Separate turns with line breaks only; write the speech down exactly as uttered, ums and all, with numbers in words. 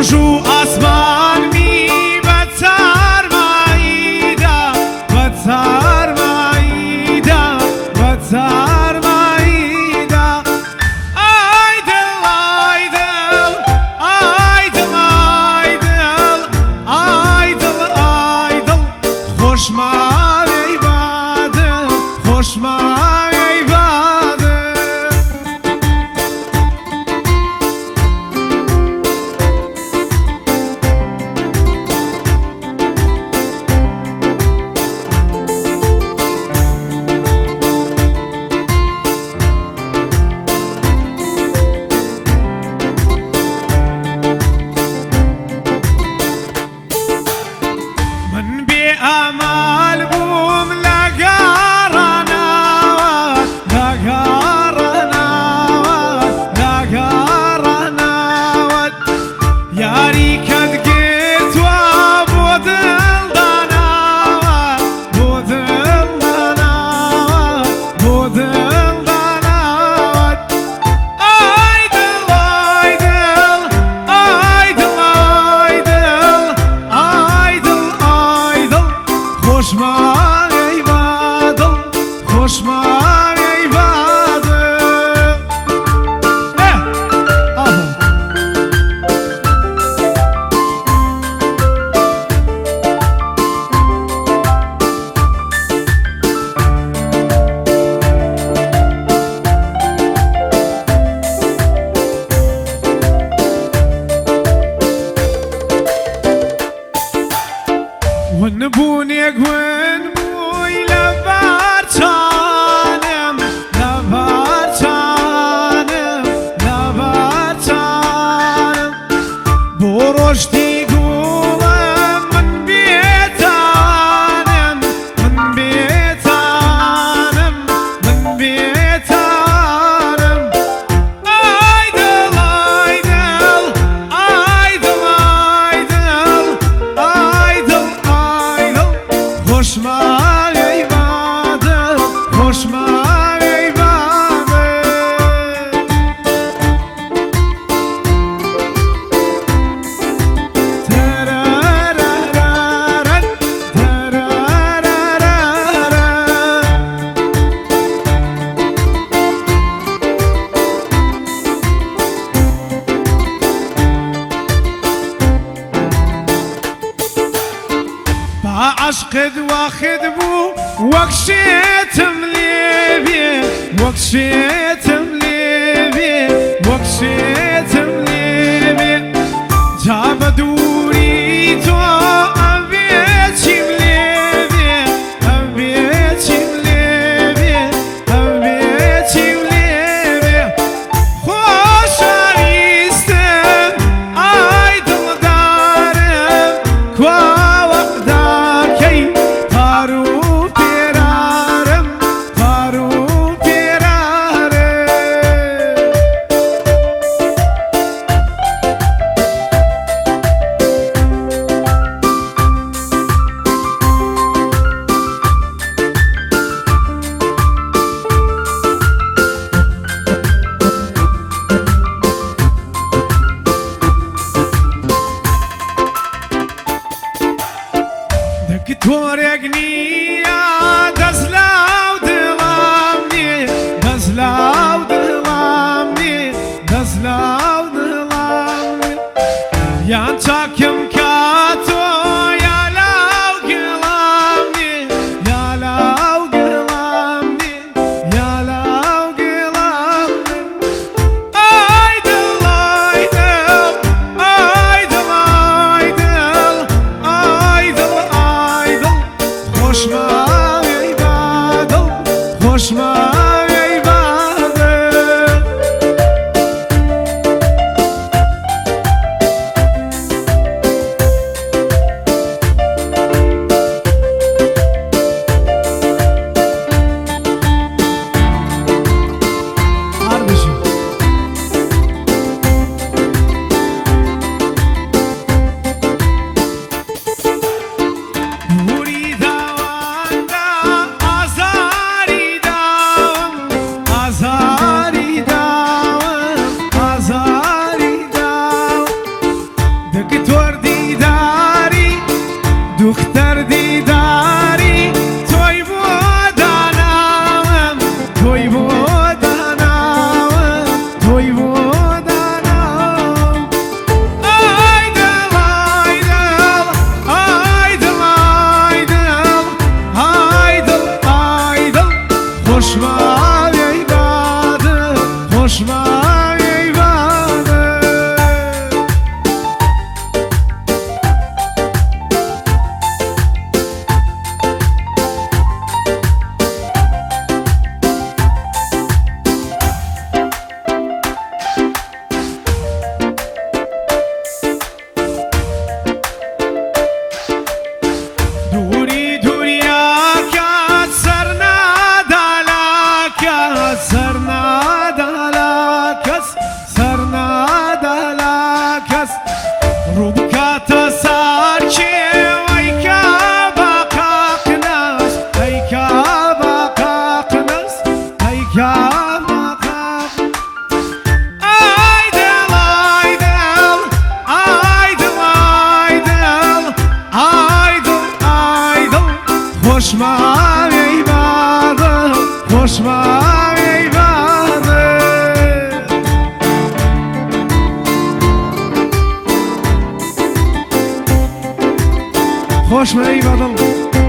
روجو آسمان می بتر مایدا بتر مایدا بتر مایدا ای دل ای دل ای دل ای دل ای دل ای دل خوش ماوی باده خوش ماوی باده أمال بوم لقارنا لقارنا لقارنا يا ريكد قيت وابودل دانا بودل دانا بودل دانا ايدل ايدل ايدل ايدل ايدل ايدل خوش ماوی بادل خوش ماوی بادل اه آها ونبوني قوين بوي لبارتانم لبارتانم لبارتانم بورشتي قولم من بيتانم من بيتانم من بيتانم ايدل ايدل ايدل ايدل ايدل خوش ماوی باده خوش ماوی باده ترارارارن عشقد واخد بو وكشيتم ليبي وكشيتم ليبي وكشيتم ليبي جاب دوري تو أبيتي مليبي أبيتي مليبي أبيتي مليبي خوش عريستم أيدل دارم كوا دكتوريقني يا دزلاو دلامني دزلاو دلامني دزلاو دلامني يا انتاكم كاتو يا لاو قلامني يا لاو قلامني يا لاو قلامني ايدل ايدل ايدل ايدل ايدل ايدل خوش ما دختر دیداری توی بودنم توی بودنم توی بودنم ای دل ای دل ای دل ای دل ای دل ای دل خوش من ای باده خوش من ای باده دوری دوری آکات سر ندالاکات سر ندالاکس سر ندالاکس رو بکات سرچی ای که باقاقناس ای که باقاقناس ای که باقاق ای دل ای دل ای دل ای دل ای دل ای دل خوش من ای باده خوش من ای باده خوش من ای باده